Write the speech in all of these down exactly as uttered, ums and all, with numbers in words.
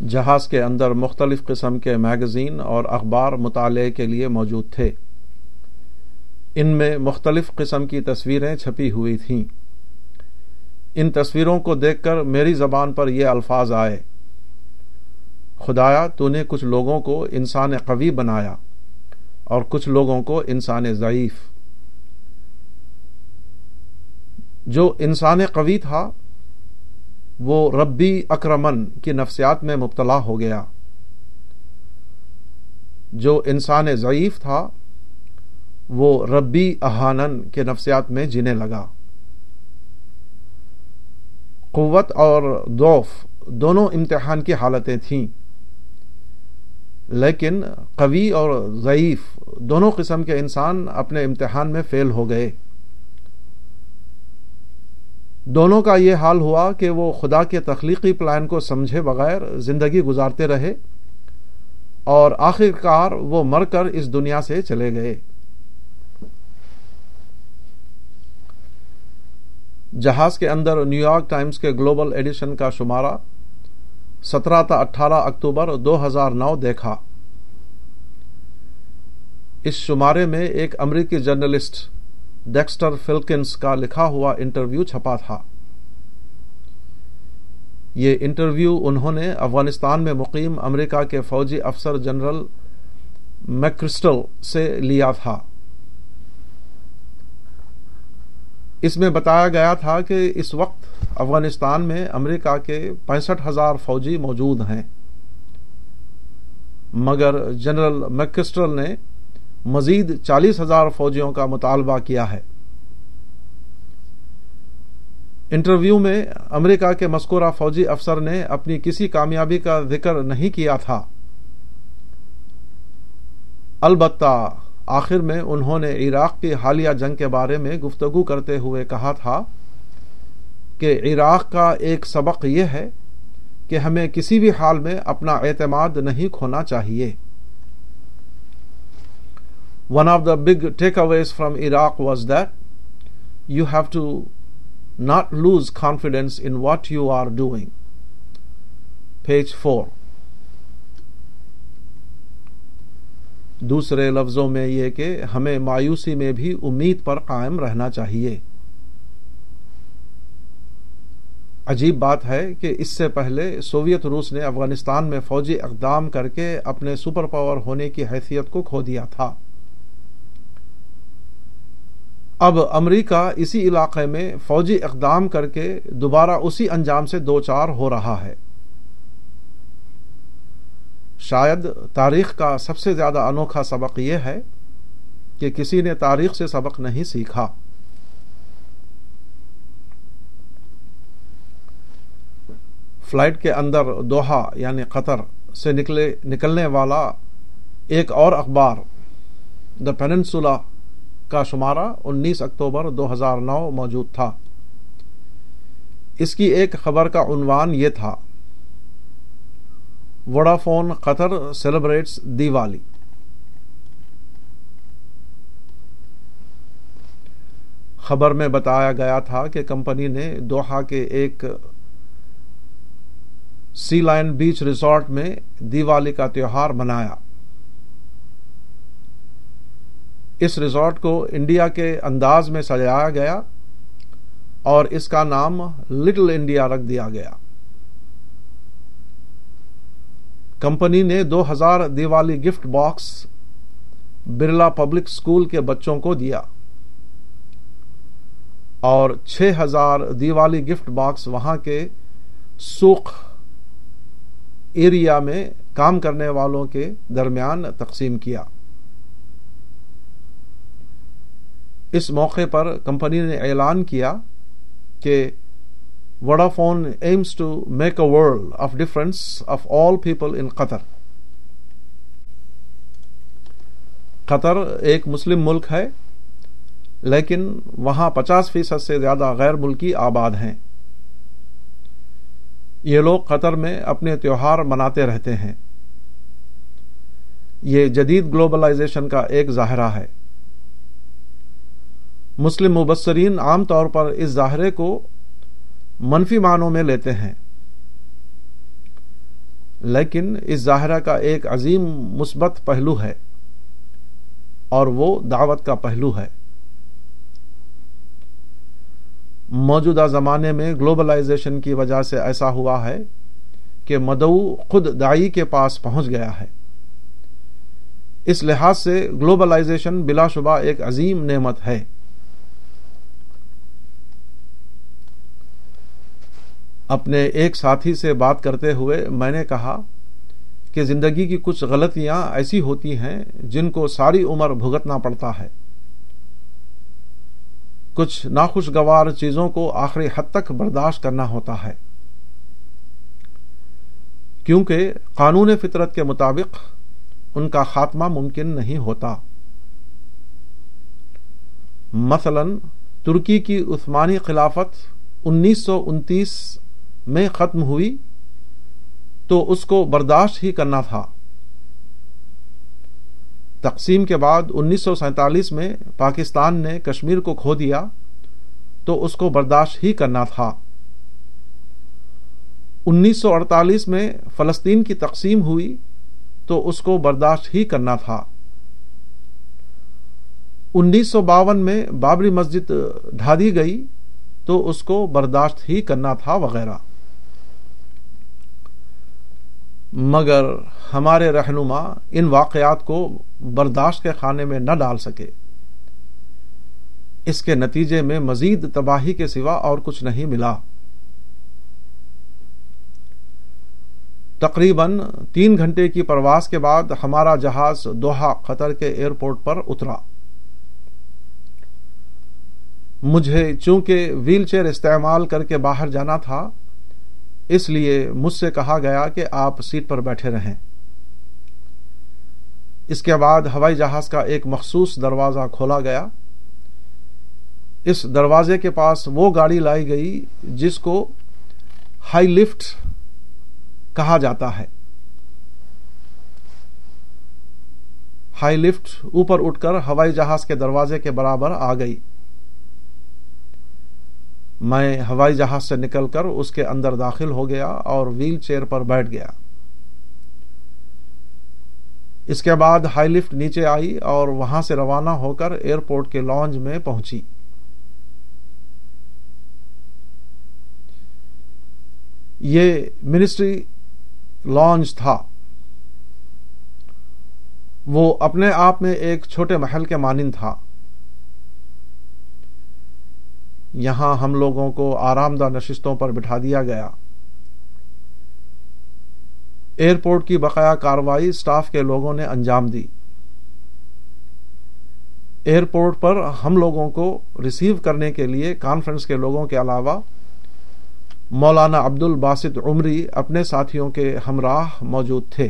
جہاز کے اندر مختلف قسم کے میگزین اور اخبار مطالعے کے لیے موجود تھے۔ ان میں مختلف قسم کی تصویریں چھپی ہوئی تھیں۔ ان تصویروں کو دیکھ کر میری زبان پر یہ الفاظ آئے: خدایا، تو نے کچھ لوگوں کو انسان قوی بنایا اور کچھ لوگوں کو انسان ضعیف۔ جو انسان قوی تھا وہ ربی اکرمن کی نفسیات میں مبتلا ہو گیا، جو انسان ضعیف تھا وہ ربی اہانن کے نفسیات میں جینے لگا۔ قوت اور ضعف دونوں امتحان کی حالتیں تھیں، لیکن قوی اور ضعیف دونوں قسم کے انسان اپنے امتحان میں فیل ہو گئے۔ دونوں کا یہ حال ہوا کہ وہ خدا کے تخلیقی پلان کو سمجھے بغیر زندگی گزارتے رہے اور آخر کار وہ مر کر اس دنیا سے چلے گئے۔ جہاز کے اندر نیو یارک ٹائمز کے گلوبل ایڈیشن کا شمارہ سترہ تا اٹھارہ اکتوبر دو ہزار نو دیکھا۔ اس شمارے میں ایک امریکی جرنلسٹ ڈیکسٹر فلکنز کا لکھا ہوا انٹرویو چھپا تھا۔ یہ انٹرویو انہوں نے افغانستان میں مقیم امریکہ کے فوجی افسر جنرل میکرسٹل سے لیا تھا۔ اس میں بتایا گیا تھا کہ اس وقت افغانستان میں امریکہ کے پینسٹھ ہزار فوجی موجود ہیں، مگر جنرل میکرسٹل نے مزید چالیس ہزار فوجیوں کا مطالبہ کیا ہے۔ انٹرویو میں امریکہ کے مذکورہ فوجی افسر نے اپنی کسی کامیابی کا ذکر نہیں کیا تھا، البتہ آخر میں انہوں نے عراق کی حالیہ جنگ کے بارے میں گفتگو کرتے ہوئے کہا تھا کہ عراق کا ایک سبق یہ ہے کہ ہمیں کسی بھی حال میں اپنا اعتماد نہیں کھونا چاہیے۔ One of the big takeaways from Iraq was that you have to not lose confidence in what you are doing. Page four. دوسرے لفظوں میں یہ کہ ہمیں مایوسی میں بھی امید پر قائم رہنا چاہیے۔ عجیب بات ہے کہ اس سے پہلے سوویت روس نے افغانستان میں فوجی اقدام کر کے اپنے سپر پاور ہونے کی حیثیت کو کھو دیا تھا۔ اب امریکہ اسی علاقے میں فوجی اقدام کر کے دوبارہ اسی انجام سے دوچار ہو رہا ہے۔ شاید تاریخ کا سب سے زیادہ انوکھا سبق یہ ہے کہ کسی نے تاریخ سے سبق نہیں سیکھا۔ فلائٹ کے اندر دوحہ یعنی قطر سے نکلے نکلنے والا ایک اور اخبار دا پیننسولا کا شمارہ انیس اکتوبر دو ہزار نو موجود تھا۔ اس کی ایک خبر کا عنوان یہ تھا: ووڈافون قطر سیلیبریٹس دیوالی۔ خبر میں بتایا گیا تھا کہ کمپنی نے دوحہ کے ایک سی لائن بیچ ریزورٹ میں دیوالی کا تہوار منایا۔ اس ریزورٹ کو انڈیا کے انداز میں سجایا گیا اور اس کا نام لٹل انڈیا رکھ دیا گیا۔ کمپنی نے دو ہزار Diwali gift box Birla public school کے بچوں کو دیا اور چھ ہزار دیوالی گفٹ باکس وہاں کے سوق ایریا میں کام کرنے والوں کے درمیان تقسیم کیا۔ اس موقع پر کمپنی نے اعلان کیا کہ Vodafone aims to make a world of difference of all people in Qatar. Qatar ایک مسلم ملک ہے، لیکن وہاں پچاس فیصد سے زیادہ غیر ملکی آباد ہیں۔ یہ لوگ قطر میں اپنے تیوہار مناتے رہتے ہیں۔ یہ جدید گلوبلائزیشن کا ایک ظاہرہ ہے۔ مسلم مبصرین عام طور پر اس ظاہرے کو منفی معنوں میں لیتے ہیں، لیکن اس ظاہرہ کا ایک عظیم مثبت پہلو ہے اور وہ دعوت کا پہلو ہے۔ موجودہ زمانے میں گلوبلائزیشن کی وجہ سے ایسا ہوا ہے کہ مدعو خود داعی کے پاس پہنچ گیا ہے۔ اس لحاظ سے گلوبلائزیشن بلا شبہ ایک عظیم نعمت ہے۔ اپنے ایک ساتھی سے بات کرتے ہوئے میں نے کہا کہ زندگی کی کچھ غلطیاں ایسی ہوتی ہیں جن کو ساری عمر بھگتنا پڑتا ہے۔ کچھ ناخوشگوار چیزوں کو آخری حد تک برداشت کرنا ہوتا ہے، کیونکہ قانون فطرت کے مطابق ان کا خاتمہ ممکن نہیں ہوتا۔ مثلا ترکی کی عثمانی خلافت انیس سو انتیس میں ختم ہوئی تو اس کو برداشت ہی کرنا تھا۔ تقسیم کے بعد انیس سو سینتالیس میں پاکستان نے کشمیر کو کھو دیا تو اس کو برداشت ہی کرنا تھا۔ انیس سو اڑتالیس میں فلسطین کی تقسیم ہوئی تو اس کو برداشت ہی کرنا تھا۔ انیس سو باون میں بابری مسجد ڈھا دی گئی تو اس کو برداشت ہی کرنا تھا وغیرہ۔ مگر ہمارے رہنما ان واقعات کو برداشت کے خانے میں نہ ڈال سکے۔ اس کے نتیجے میں مزید تباہی کے سوا اور کچھ نہیں ملا۔ تقریباً تین گھنٹے کی پرواز کے بعد ہمارا جہاز دوحہ قطر کے ایئرپورٹ پر اترا۔ مجھے چونکہ ویل چیئر استعمال کر کے باہر جانا تھا، اس لیے مجھ سے کہا گیا کہ آپ سیٹ پر بیٹھے رہیں۔ اس کے بعد ہوائی جہاز کا ایک مخصوص دروازہ کھولا گیا۔ اس دروازے کے پاس وہ گاڑی لائی گئی جس کو ہائی لفٹ کہا جاتا ہے۔ ہائی لفٹ اوپر اٹھ کر ہوائی جہاز کے دروازے کے برابر آ گئی۔ میں ہوائی جہاز سے نکل کر اس کے اندر داخل ہو گیا اور ویل چیئر پر بیٹھ گیا۔ اس کے بعد ہائی لفٹ نیچے آئی اور وہاں سے روانہ ہو کر ایئرپورٹ کے لانج میں پہنچی۔ یہ منسٹری لانج تھا۔ وہ اپنے آپ میں ایک چھوٹے محل کے مانند تھا۔ یہاں ہم لوگوں کو آرام دہ نشستوں پر بٹھا دیا گیا۔ ایئرپورٹ کی بقایا کارروائی اسٹاف کے لوگوں نے انجام دی۔ ایئرپورٹ پر ہم لوگوں کو ریسیو کرنے کے لیے کانفرنس کے لوگوں کے علاوہ مولانا عبد الباسط عمری اپنے ساتھیوں کے ہمراہ موجود تھے۔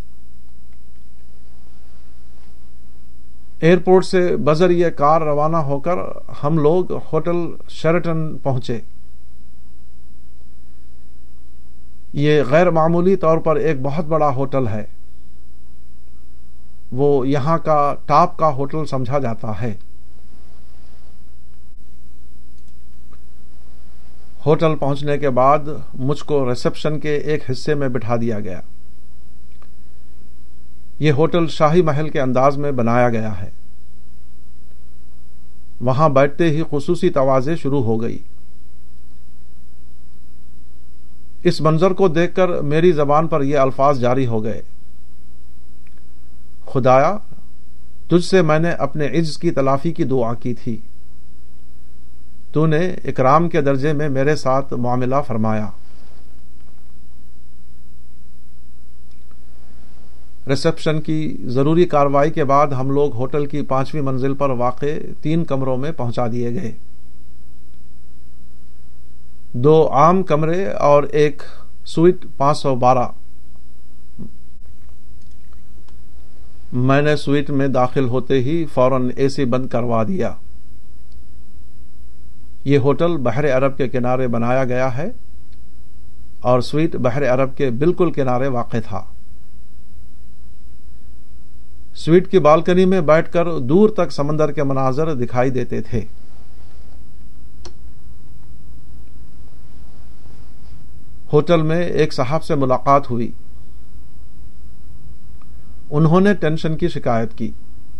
ایئرپورٹ سے بذریعہ کار روانہ ہو کر ہم لوگ ہوٹل شیرٹن پہنچے۔ یہ غیر معمولی طور پر ایک بہت بڑا ہوٹل ہے۔ وہ یہاں کا ٹاپ کا ہوٹل سمجھا جاتا ہے۔ ہوٹل پہنچنے کے بعد مجھ کو ریسپشن کے ایک حصے میں بٹھا دیا گیا۔ یہ ہوٹل شاہی محل کے انداز میں بنایا گیا ہے۔ وہاں بیٹھتے ہی خصوصی توازے شروع ہو گئی۔ اس منظر کو دیکھ کر میری زبان پر یہ الفاظ جاری ہو گئے: خدایا، تجھ سے میں نے اپنے عجز کی تلافی کی دعا کی تھی، تو نے اکرام کے درجے میں میرے ساتھ معاملہ فرمایا۔ ریسپشن کی ضروری کارروائی کے بعد ہم لوگ ہوٹل کی پانچویں منزل پر واقع تین کمروں میں پہنچا دیے گئے۔ دو عام کمرے اور ایک سویٹ پانچ سو بارہ۔ میں نے سویٹ میں داخل ہوتے ہی فوراً اے سی بند کروا دیا۔ یہ ہوٹل بحر عرب کے کنارے بنایا گیا ہے اور سویٹ بحر عرب کے بالکل کنارے واقع تھا۔ سویٹ کی بالکنی میں بیٹھ کر دور تک سمندر کے مناظر دکھائی دیتے تھے۔ ہوٹل میں ایک صاحب سے ملاقات ہوئی۔ انہوں نے ٹینشن کی شکایت کی۔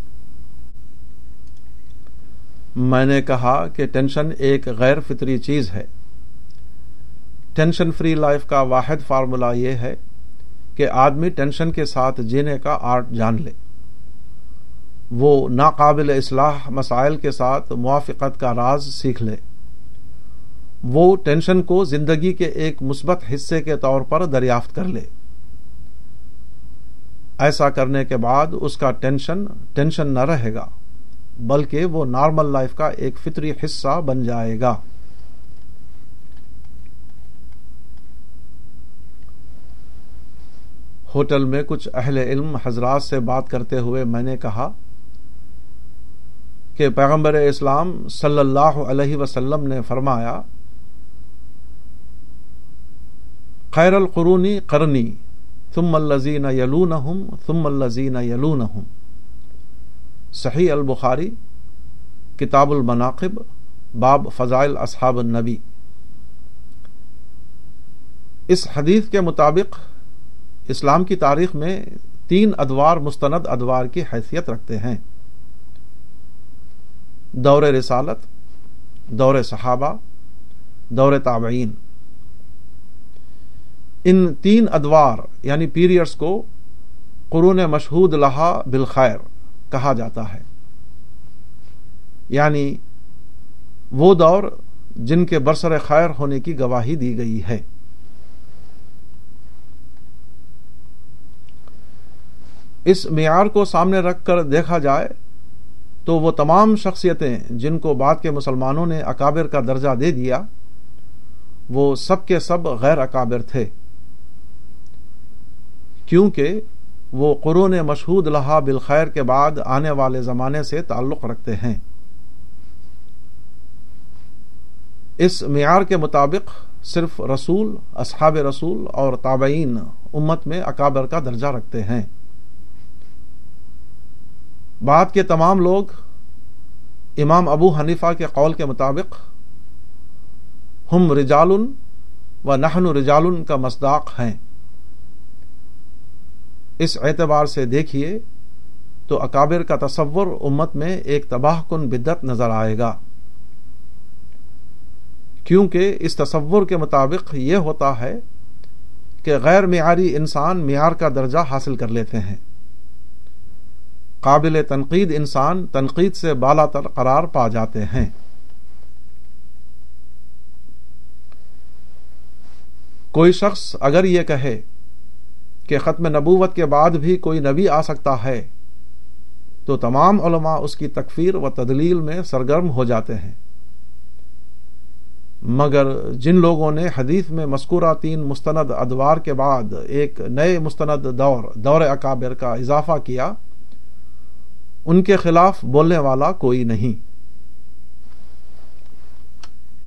میں نے کہا کہ ٹینشن ایک غیر فطری چیز ہے۔ ٹینشن فری لائف کا واحد فارمولا یہ ہے کہ آدمی ٹینشن کے ساتھ جینے کا آرٹ جان لے، وہ ناقابل اصلاح مسائل کے ساتھ موافقت کا راز سیکھ لے، وہ ٹینشن کو زندگی کے ایک مثبت حصے کے طور پر دریافت کر لے۔ ایسا کرنے کے بعد اس کا ٹینشن ٹینشن نہ رہے گا، بلکہ وہ نارمل لائف کا ایک فطری حصہ بن جائے گا۔ ہوٹل میں کچھ اہل علم حضرات سے بات کرتے ہوئے میں نے کہا کہ پیغمبر اسلام صلی اللہ علیہ وسلم نے فرمایا، خیر القرونی قرنی ثم الذین یلونہم ثم الذین یلونہم، صحیح البخاری کتاب المناقب باب فضائل اصحاب النبی۔ اس حدیث کے مطابق اسلام کی تاریخ میں تین ادوار مستند ادوار کی حیثیت رکھتے ہیں: دور رسالت، دور صحابہ، دور تابعین۔ ان تین ادوار یعنی پیریڈز کو قرون مشہود لہا بالخیر کہا جاتا ہے، یعنی وہ دور جن کے برسر خیر ہونے کی گواہی دی گئی ہے۔ اس معیار کو سامنے رکھ کر دیکھا جائے تو وہ تمام شخصیتیں جن کو بعد کے مسلمانوں نے اکابر کا درجہ دے دیا، وہ سب کے سب غیر اکابر تھے، کیونکہ وہ قرون مشہود لہا بالخیر کے بعد آنے والے زمانے سے تعلق رکھتے ہیں۔ اس معیار کے مطابق صرف رسول، اصحاب رسول اور تابعین امت میں اکابر کا درجہ رکھتے ہیں۔ بعد کے تمام لوگ امام ابو حنیفہ کے قول کے مطابق ہم رجال و نحن رجال کا مصداق ہیں۔ اس اعتبار سے دیکھیے تو اکابر کا تصور امت میں ایک تباہ کن بدعت نظر آئے گا، کیونکہ اس تصور کے مطابق یہ ہوتا ہے کہ غیر معیاری انسان معیار کا درجہ حاصل کر لیتے ہیں، قابل تنقید انسان تنقید سے بالا تر قرار پا جاتے ہیں۔ کوئی شخص اگر یہ کہے کہ ختم نبوت کے بعد بھی کوئی نبی آ سکتا ہے تو تمام علماء اس کی تکفیر و تدلیل میں سرگرم ہو جاتے ہیں، مگر جن لوگوں نے حدیث میں مذکورہ تین مستند ادوار کے بعد ایک نئے مستند دور دور اکابر کا اضافہ کیا، ان کے خلاف بولنے والا کوئی نہیں۔